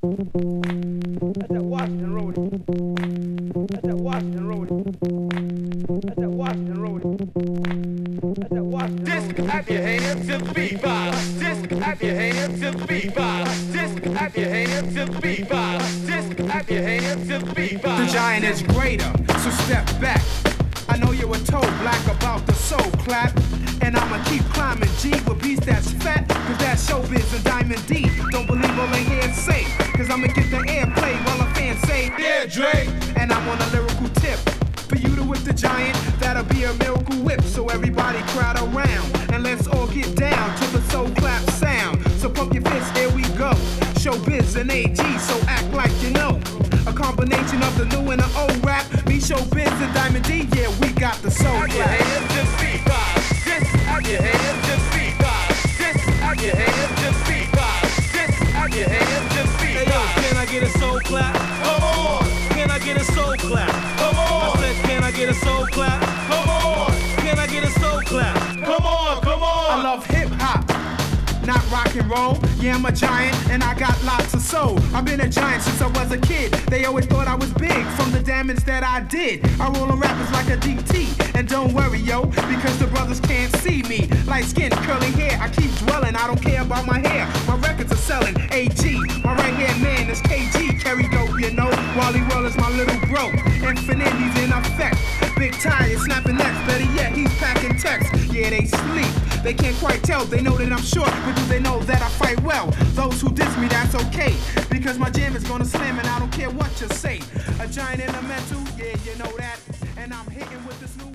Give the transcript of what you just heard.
That's that Washington Road. That's that Washington Road. That's that Washington Road. That's that Washington Road. Disc at your hands to the beat vibe. Disc at your hands to the beat vibe. Disc at your hands to the beat vibe. Disc at your hands to the beat vibe. The giant is greater, so step back. I know you were told black about the soul clap. And I'ma keep climbing G with beats that's fat. Cause that's showbiz and Diamond D. Don't believe all they hear say. Cause I'ma get the airplay while a fan say, Yeah, Dre. and I'm on a lyrical tip. For you to whip the giant, that'll be a miracle whip. So everybody crowd around and let's all get down to the soul clap sound. So pump your fists, here we go. Showbiz and AG, so act like you know. A combination of the new and the old rap. Me, Showbiz and Diamond D, yeah, we got the soul At your clap. hands to the beat vibe. Disc at your hands to the beat vibe. Disc at your hands to the beat vibe. Disc at your hands to the beat Hey yo, vibe. can I get a soul clap? Come on, Can I get a soul clap? come I on, said, can I get a soul clap? come on, Can I get a soul clap? come on, come I on. love hip hop, not rock and roll. Yeah, I'm a giant and I got lots of soul. I've been a giant since I was a kid. They always thought I was big from the damage that I did. I roll on rappers like a DT. And don't worry, yo, because the brothers can't see me. Light skin, curly hair, I keep dwelling. I don't care about my hair. My records are selling. AG, my right hand man is KG. Carry dope, you know. Wally Well is my little bro. Infinite, he's in effect. Big tire, snapping necks. Better yet, he's packing text. Yeah, they sleep. They can't quite tell. They know that I'm short, but do they know that I fight well? Those who diss me, that's okay. Because my jam is gonna slam and I don't care what you say. A giant in the mental, yeah, you know that. And I'm hitting with this new